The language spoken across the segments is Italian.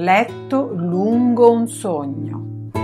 letto lungo un sogno.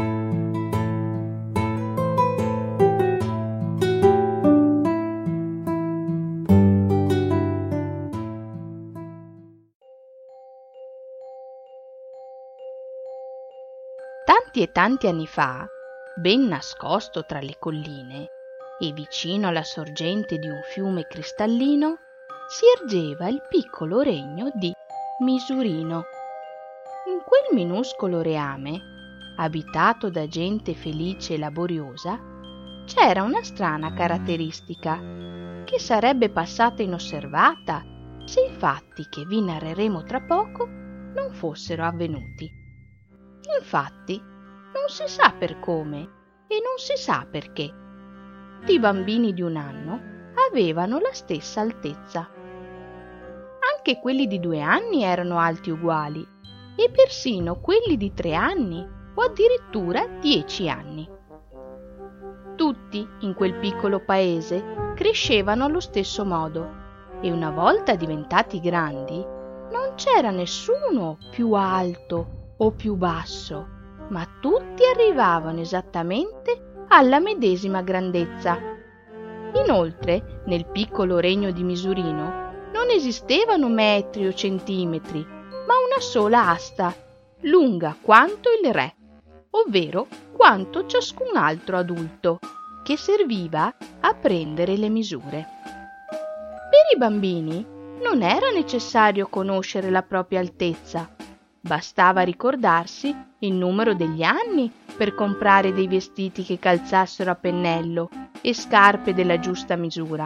Tanti e tanti anni fa, ben nascosto tra le colline e vicino alla sorgente di un fiume cristallino, si ergeva il piccolo regno di Misurino. In quel minuscolo reame, abitato da gente felice e laboriosa, c'era una strana caratteristica che sarebbe passata inosservata se i fatti che vi narreremo tra poco non fossero avvenuti. Infatti, non si sa per come e non si sa perché. I bambini di 1 anno avevano la stessa altezza. Anche quelli di 2 anni erano alti uguali e persino quelli di 3 anni o addirittura 10 anni. Tutti in quel piccolo paese crescevano allo stesso modo e una volta diventati grandi non c'era nessuno più alto o più basso, ma tutti arrivavano esattamente alla medesima grandezza. Inoltre, nel piccolo regno di Misurino non esistevano metri o centimetri, ma una sola asta, lunga quanto il re, ovvero quanto ciascun altro adulto, che serviva a prendere le misure. Per i bambini non era necessario conoscere la propria altezza. Bastava ricordarsi il numero degli anni per comprare dei vestiti che calzassero a pennello e scarpe della giusta misura.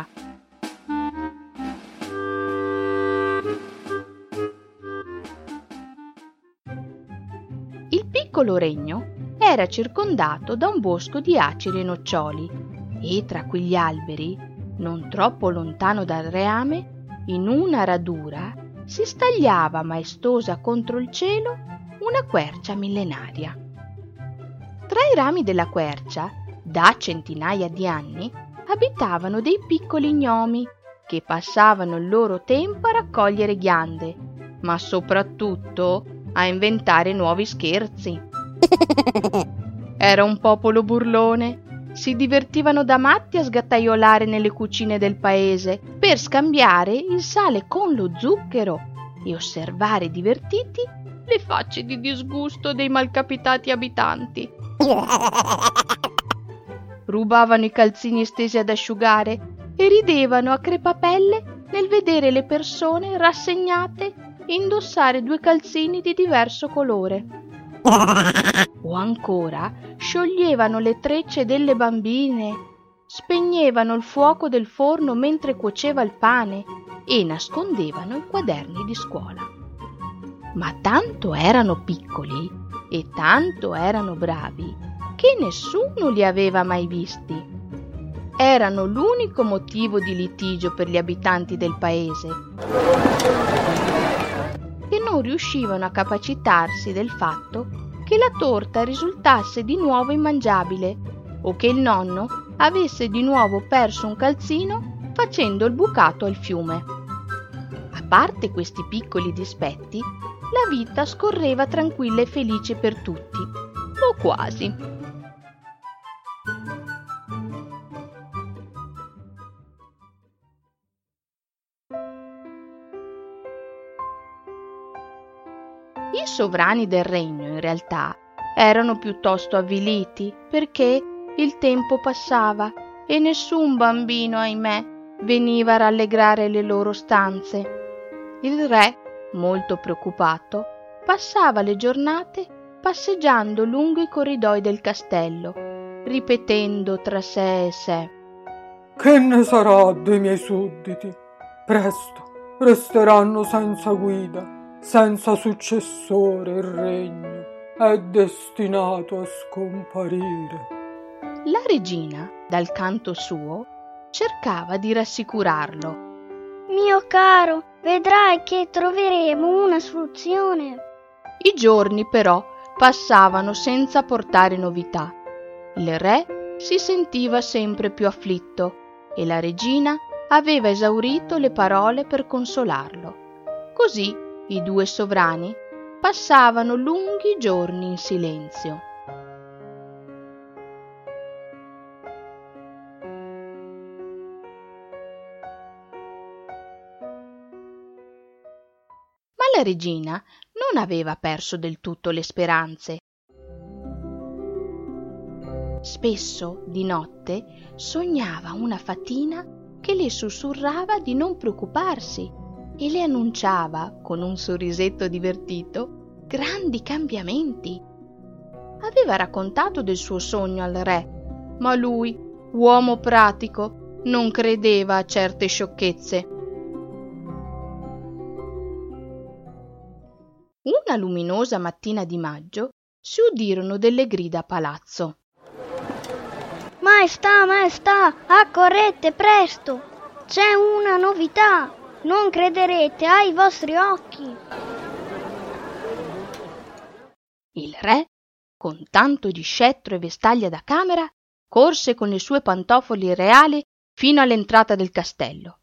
Il piccolo regno era circondato da un bosco di aceri e noccioli e tra quegli alberi, non troppo lontano dal reame, in una radura si stagliava maestosa contro il cielo una quercia millenaria. Tra i rami della quercia, da centinaia di anni, abitavano dei piccoli gnomi che passavano il loro tempo a raccogliere ghiande, ma soprattutto a inventare nuovi scherzi. Era un popolo burlone. Si divertivano da matti a sgattaiolare nelle cucine del paese per scambiare il sale con lo zucchero e osservare divertiti le facce di disgusto dei malcapitati abitanti. Rubavano i calzini stesi ad asciugare e ridevano a crepapelle nel vedere le persone rassegnate indossare 2 calzini di diverso colore. O ancora scioglievano le trecce delle bambine, spegnevano il fuoco del forno mentre cuoceva il pane e nascondevano i quaderni di scuola. Ma tanto erano piccoli e tanto erano bravi che nessuno li aveva mai visti. Erano l'unico motivo di litigio per gli abitanti del paese, che non riuscivano a capacitarsi del fatto che la torta risultasse di nuovo immangiabile o che il nonno avesse di nuovo perso un calzino facendo il bucato al fiume. A parte questi piccoli dispetti, la vita scorreva tranquilla e felice per tutti, o quasi. I sovrani del regno, in realtà, erano piuttosto avviliti perché il tempo passava e nessun bambino, ahimè, veniva a rallegrare le loro stanze. Il re, molto preoccupato, passava le giornate passeggiando lungo i corridoi del castello, ripetendo tra sé e sé: «Che ne sarà dei miei sudditi? Presto resteranno senza guida. Senza successore il regno è destinato a scomparire». La regina, dal canto suo, cercava di rassicurarlo. «Mio caro, vedrai che troveremo una soluzione». I giorni però passavano senza portare novità. Il re si sentiva sempre più afflitto e la regina aveva esaurito le parole per consolarlo. Così i 2 sovrani passavano lunghi giorni in silenzio. Ma la regina non aveva perso del tutto le speranze. Spesso di notte sognava una fatina che le sussurrava di non preoccuparsi e le annunciava, con un sorrisetto divertito, grandi cambiamenti. Aveva raccontato del suo sogno al re, ma lui, uomo pratico, non credeva a certe sciocchezze. Una luminosa mattina di maggio si udirono delle grida a palazzo. Maestà, maestà, accorrete presto! C'è una novità! Non crederete ai vostri occhi! Il re, con tanto di scettro e vestaglia da camera, corse con le sue pantofole reali fino all'entrata del castello.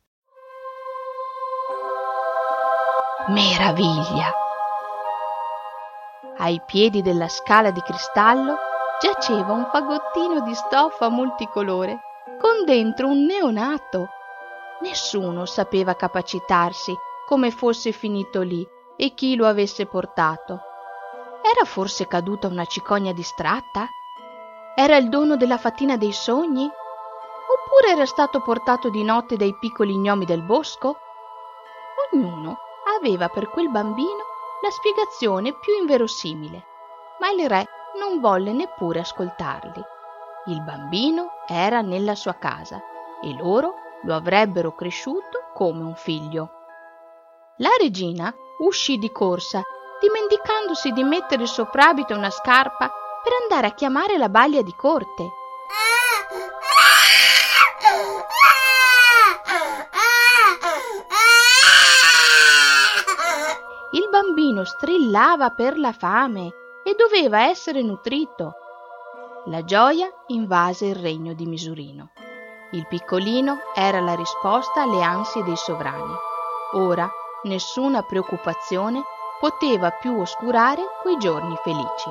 Meraviglia! Ai piedi della scala di cristallo giaceva un fagottino di stoffa multicolore con dentro un neonato. Nessuno sapeva capacitarsi come fosse finito lì e chi lo avesse portato. Era forse caduta una cicogna distratta? Era il dono della fatina dei sogni? Oppure era stato portato di notte dai piccoli gnomi del bosco? Ognuno aveva per quel bambino la spiegazione più inverosimile, ma il re non volle neppure ascoltarli. Il bambino era nella sua casa e loro lo avrebbero cresciuto come un figlio. La regina uscì di corsa, dimenticandosi di mettere il soprabito e una scarpa per andare a chiamare la balia di corte. Il bambino strillava per la fame e doveva essere nutrito. La gioia invase il regno di Misurino. Il piccolino era la risposta alle ansie dei sovrani. Ora nessuna preoccupazione poteva più oscurare quei giorni felici.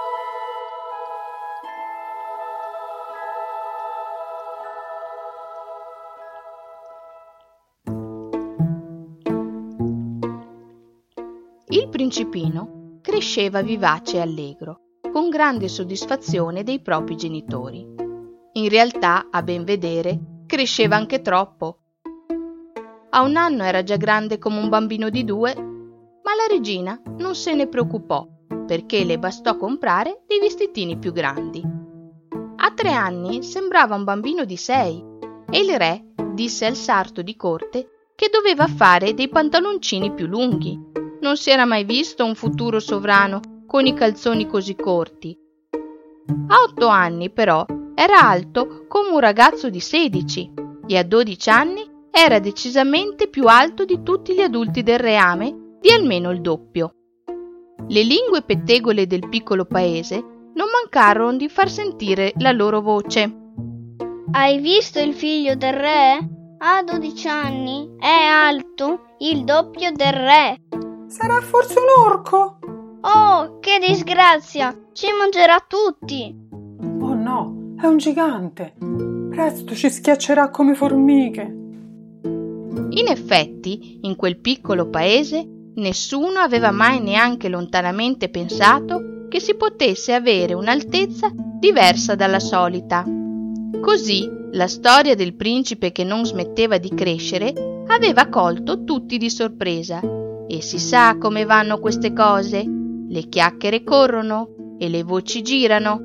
Il principino cresceva vivace e allegro, con grande soddisfazione dei propri genitori. In realtà, a ben vedere, cresceva anche troppo. A 1 anno era già grande come un bambino di 2, ma la regina non se ne preoccupò, perché le bastò comprare dei vestitini più grandi. A 3 anni sembrava un bambino di 6 e il re disse al sarto di corte che doveva fare dei pantaloncini più lunghi. Non si era mai visto un futuro sovrano con i calzoni così corti. A 8 anni, però, era alto come un ragazzo di 16 e a 12 anni era decisamente più alto di tutti gli adulti del reame, di almeno il doppio. Le lingue pettegole del piccolo paese non mancarono di far sentire la loro voce. Hai visto il figlio del re? Ha 12 anni, è alto il doppio del re. Sarà forse un orco? Oh, che disgrazia! Ci mangerà tutti! Oh no, è un gigante! Presto ci schiaccerà come formiche! In effetti, in quel piccolo paese, nessuno aveva mai neanche lontanamente pensato che si potesse avere un'altezza diversa dalla solita. Così, la storia del principe che non smetteva di crescere aveva colto tutti di sorpresa. E si sa come vanno queste cose. Le chiacchiere corrono e le voci girano.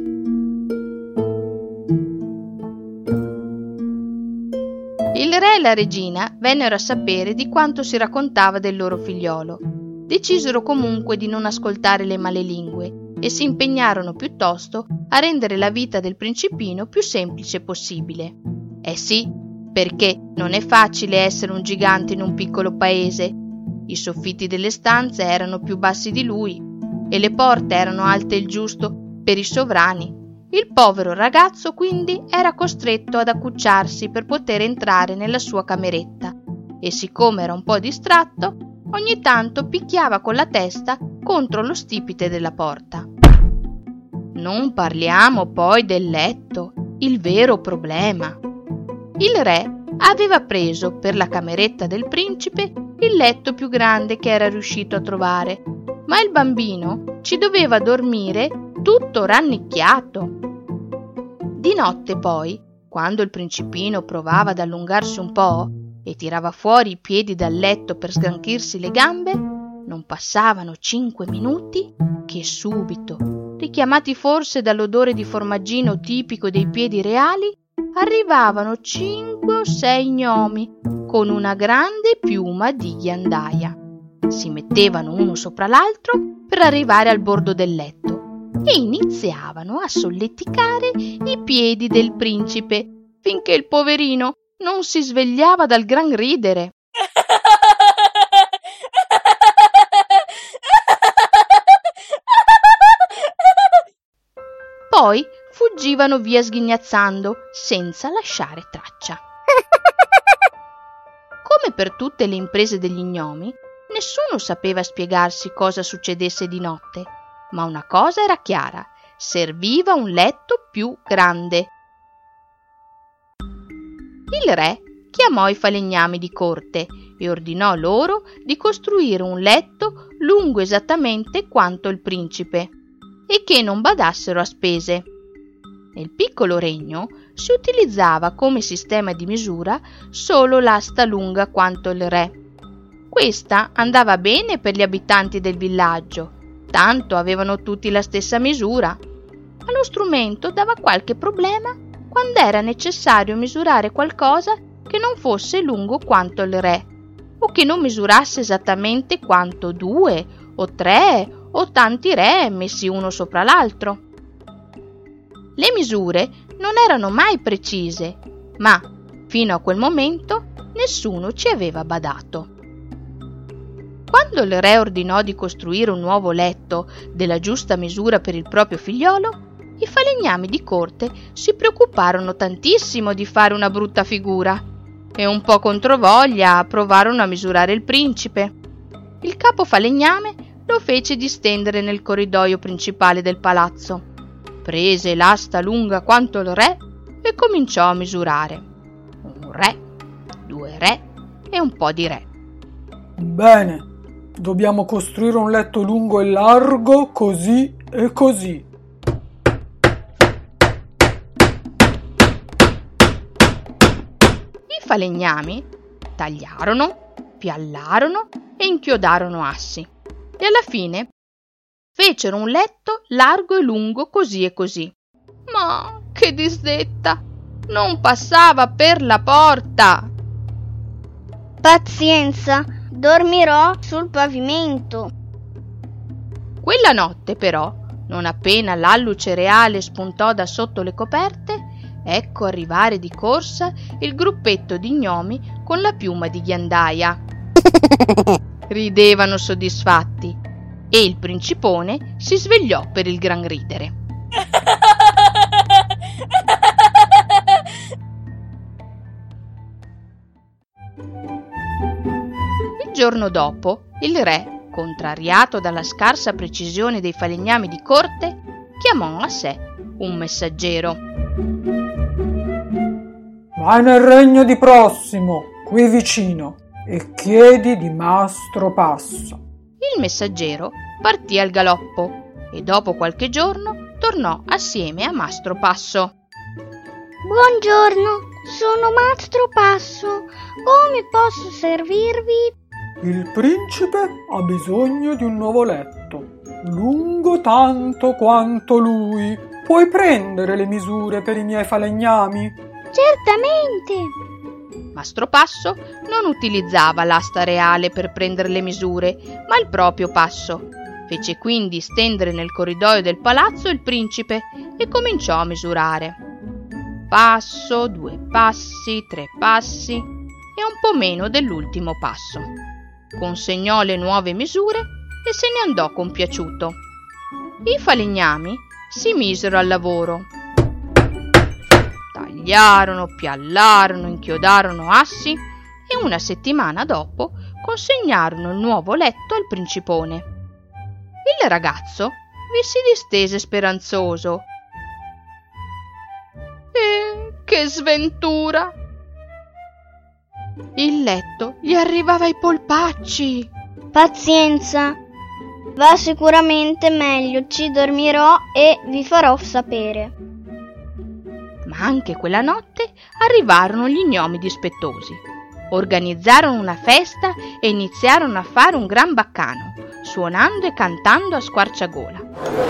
Il re e la regina vennero a sapere di quanto si raccontava del loro figliolo. Decisero comunque di non ascoltare le malelingue e si impegnarono piuttosto a rendere la vita del principino più semplice possibile. Sì, perché non è facile essere un gigante in un piccolo paese. I soffitti delle stanze erano più bassi di lui e le porte erano alte il giusto per i sovrani. Il povero ragazzo quindi era costretto ad accucciarsi per poter entrare nella sua cameretta e siccome era un po' distratto, ogni tanto picchiava con la testa contro lo stipite della porta. Non parliamo poi del letto, il vero problema. Il re aveva preso per la cameretta del principe il letto più grande che era riuscito a trovare, ma il bambino ci doveva dormire tutto rannicchiato. Di notte poi, quando il principino provava ad allungarsi un po' e tirava fuori i piedi dal letto per sgranchirsi le gambe, non passavano 5 minuti che subito, richiamati forse dall'odore di formaggino tipico dei piedi reali, arrivavano 5 o 6 gnomi con una grande piuma di ghiandaia. Si mettevano uno sopra l'altro per arrivare al bordo del letto e iniziavano a solleticare i piedi del principe finché il poverino non si svegliava dal gran ridere. Poi fuggivano via sghignazzando senza lasciare traccia. Come per tutte le imprese degli gnomi, nessuno sapeva spiegarsi cosa succedesse di notte, ma una cosa era chiara: serviva un letto più grande. Il re chiamò i falegnami di corte e ordinò loro di costruire un letto lungo esattamente quanto il principe e che non badassero a spese. Nel piccolo regno si utilizzava come sistema di misura solo l'asta lunga quanto il re. Questa andava bene per gli abitanti del villaggio, tanto avevano tutti la stessa misura, ma lo strumento dava qualche problema quando era necessario misurare qualcosa che non fosse lungo quanto il re, o che non misurasse esattamente quanto 2 o 3 o tanti re messi uno sopra l'altro. Le misure non erano mai precise, ma fino a quel momento nessuno ci aveva badato. Quando il re ordinò di costruire un nuovo letto della giusta misura per il proprio figliolo, i falegnami di corte si preoccuparono tantissimo di fare una brutta figura e un po' controvoglia provarono a misurare il principe. Il capo falegname lo fece distendere nel corridoio principale del palazzo, prese l'asta lunga quanto il re e cominciò a misurare. 1 re, 2 re e un po' di re. Bene, dobbiamo costruire un letto lungo e largo così e così. I falegnami tagliarono, piallarono e inchiodarono assi e alla fine fecero un letto largo e lungo così e così. Ma che disdetta! Non passava per la porta! Pazienza, dormirò sul pavimento. Quella notte però, non appena l'alluce reale spuntò da sotto le coperte, ecco arrivare di corsa il gruppetto di gnomi con la piuma di ghiandaia. Ridevano soddisfatti e il principone si svegliò per il gran ridere. Il giorno dopo, il re, contrariato dalla scarsa precisione dei falegnami di corte, chiamò a sé un messaggero. Vai nel regno di Prossimo, qui vicino, e chiedi di Mastro Passo. Il messaggero partì al galoppo e dopo qualche giorno tornò assieme a Mastro Passo. Buongiorno, sono Mastro Passo. Come posso servirvi? Il principe ha bisogno di un nuovo letto, lungo tanto quanto lui. Puoi prendere le misure per i miei falegnami? Certamente. Mastro Passo non utilizzava l'asta reale per prendere le misure, ma il proprio passo. Fece quindi stendere nel corridoio del palazzo il principe e cominciò a misurare. Passo, 2 passi, 3 passi e un po' meno dell'ultimo passo. Consegnò le nuove misure e se ne andò compiaciuto. I falegnami si misero al lavoro. Tagliarono, piallarono, inchiodarono assi e una settimana dopo consegnarono il nuovo letto al principone. Il ragazzo vi si distese speranzoso. Che sventura! Il letto gli arrivava ai polpacci. Pazienza, va sicuramente meglio, ci dormirò e vi farò sapere. Ma anche quella notte arrivarono gli gnomi dispettosi. Organizzarono una festa e iniziarono a fare un gran baccano, suonando e cantando a squarciagola.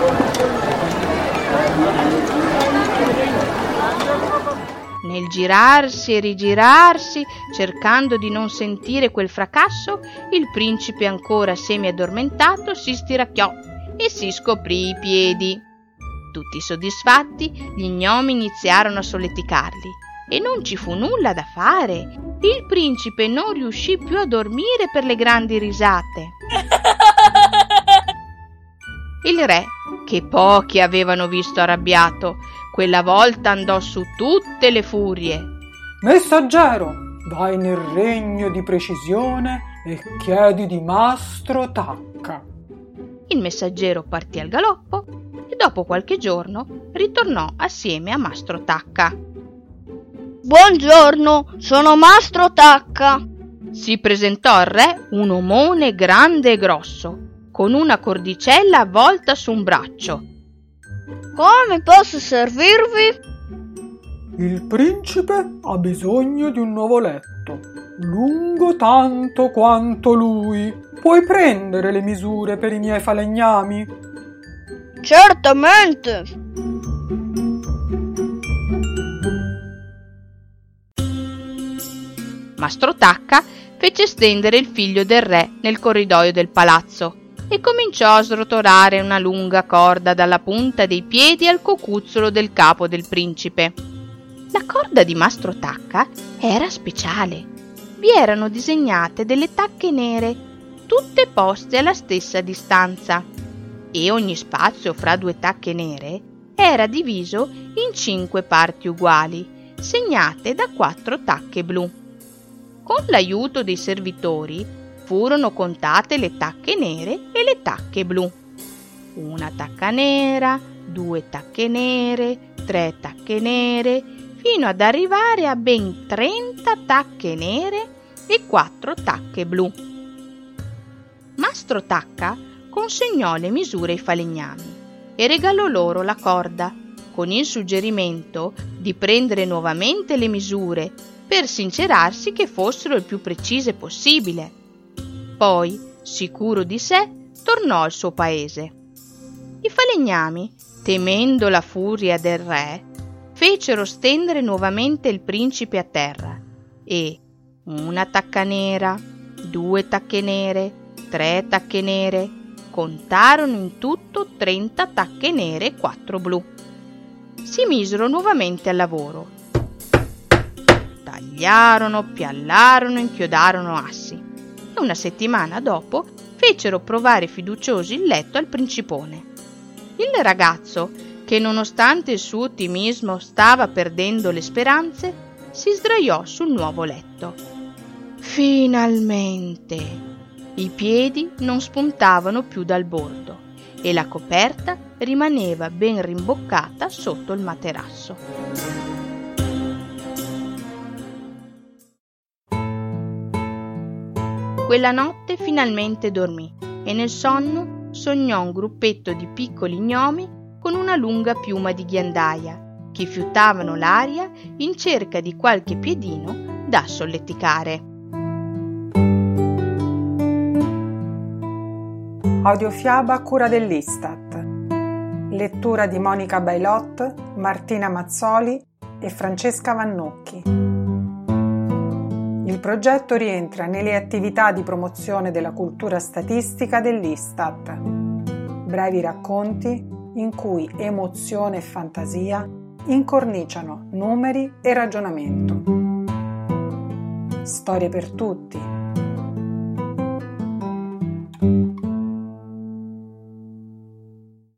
Nel girarsi e rigirarsi, cercando di non sentire quel fracasso, il principe, ancora semi-addormentato, si stiracchiò e si scoprì i piedi. Tutti soddisfatti, gli gnomi iniziarono a solleticarli e non ci fu nulla da fare. Il principe non riuscì più a dormire per le grandi risate. Il re, che pochi avevano visto arrabbiato, quella volta andò su tutte le furie. Messaggero, vai nel regno di Precisione e chiedi di Mastro Tacca. Il messaggero partì al galoppo e dopo qualche giorno ritornò assieme a Mastro Tacca. Buongiorno, sono Mastro Tacca. Si presentò al re un omone grande e grosso, con una cordicella avvolta su un braccio. Come posso servirvi? Il principe ha bisogno di un nuovo letto, lungo tanto quanto lui. Puoi prendere le misure per i miei falegnami? Certamente. Mastro Tacca fece stendere il figlio del re nel corridoio del palazzo e cominciò a srotolare una lunga corda dalla punta dei piedi al cocuzzolo del capo del principe. La corda di Mastro Tacca era speciale. Vi erano disegnate delle tacche nere, tutte poste alla stessa distanza, e ogni spazio fra due tacche nere era diviso in 5 parti uguali, segnate da 4 tacche blu. Con l'aiuto dei servitori furono contate le tacche nere e le tacche blu. 1 tacca nera, 2 tacche nere, 3 tacche nere, fino ad arrivare a ben 30 tacche nere e 4 tacche blu. Mastro Tacca consegnò le misure ai falegnami e regalò loro la corda, con il suggerimento di prendere nuovamente le misure per sincerarsi che fossero il più precise possibile. Poi, sicuro di sé, tornò al suo paese. I falegnami, temendo la furia del re, fecero stendere nuovamente il principe a terra e 1 tacca nera, 2 tacche nere, 3 tacche nere, contarono in tutto 30 tacche nere e 4 blu. Si misero nuovamente al lavoro. Tagliarono, piallarono, inchiodarono assi. Una settimana dopo fecero provare fiduciosi il letto al principone. Il ragazzo, che nonostante il suo ottimismo stava perdendo le speranze, si sdraiò sul nuovo letto. Finalmente! I piedi non spuntavano più dal bordo e la coperta rimaneva ben rimboccata sotto il materasso. Quella notte finalmente dormì e nel sonno sognò un gruppetto di piccoli gnomi con una lunga piuma di ghiandaia che fiutavano l'aria in cerca di qualche piedino da solleticare. Audiofiaba a cura dell'Istat. Lettura di Monica Bailot, Martina Mazzoli e Francesca Vannocchi. Il progetto rientra nelle attività di promozione della cultura statistica dell'Istat. Brevi racconti in cui emozione e fantasia incorniciano numeri e ragionamento. Storie per tutti.